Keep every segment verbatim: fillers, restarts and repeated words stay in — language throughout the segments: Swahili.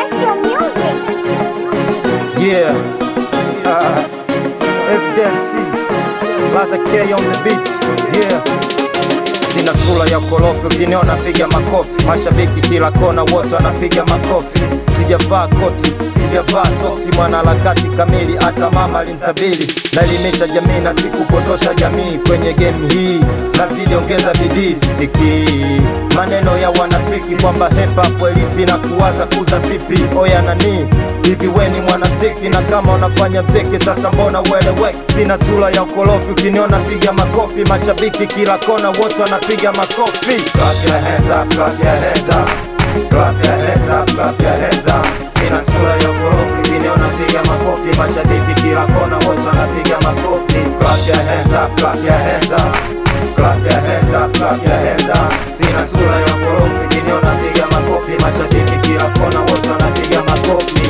Special music. Yeah, uh, Evidence, Brother K on the beat. Yeah, sina sura ya korofi, ukiniona piga makofi. Mashabiki kila kona wote wanapiga makofi. Sijavaa koti, sijavaa soksi, mwana harakati kamili, hata mama alinitabiri. Naelimisha jamii na sikupotosha jamii. Kwenye game hii nazidi ongeza bidii. Sisikii maneno ya wanafiki kwamba hip hop welipi na kuwaza kuza pipi. Oya nani hivi weni mwanamziki, na kama unafanya mziki sasa mbona ueleweki? Sina sura ya ukorofi, ukiniona piga makofi. Mashabiki kila kona wote wanapiga makofi. Clap your hands up, clap your hands up, clap your hands up, clap your hands up. Sina sura ya ukorofi, ukiniona piga makofi. Mashabiki kila kona wote wanapiga makofi. Clap your hands up, clap your hands up, clap your hands up, clap your hands up. Sina sura ya ukorofi, ukiniona piga makofi. Mashabiki kila kona wote wanapiga makofi.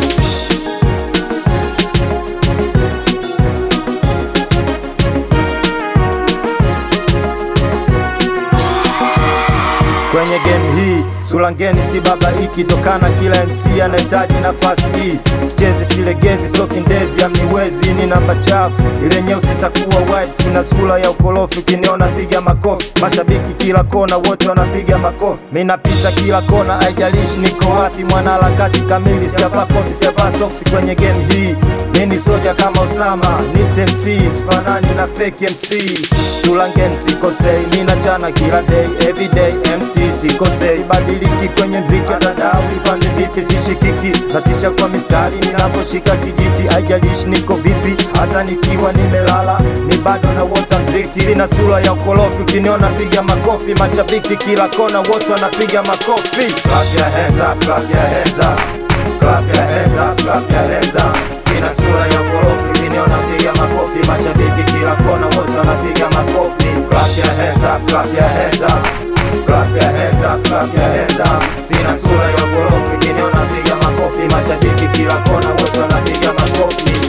Kwenye game hii sura ngeni si babaiki, tokana kila M C anahitaji nafasi hii. Sichezi silegezi, so kindezi amniwezi. Ni namba chafu ile nyeusi takuwa white. Sina sura ya ukorofi, ukiniona piga makofi. Mashabiki kila kona wote wanapiga makofi. Mimi napita kila kona, haijalishi niko wapi. Mwana harakati kamili, sijavaa koti, sijavaa socks. Kwenye game hii mimi ni soja kama Osama, ni M C sifanani na fake M C. Sura ngeni sikosei, mimi nachana kila day, every day M C sikosei. Badiliki kwenye mziki, atadau ipande vipi sishikiki. Natisha kwa mistari ninaposhika kijiti, haijalishi niko vipi. Hata nikiwa nimelala ni bado na wota mziki. Sina sura ya ukorofi, ukiniona piga makofi. Mashabiki kila kona wote wanapiga makofi. Clap your hands up, clap your hands up, clap your hands up, clap your hands up. Sina sura ya ukorofi, ukiniona piga makofi. Mashabiki kila kona wote wanapiga makofi. Clap your hands up, clap your hands up, clap your hands up, clap your hands up. Sina sura ya ukorofi, ukiniona piga makofi. Mashabiki kila kona wote wanapiga makofi.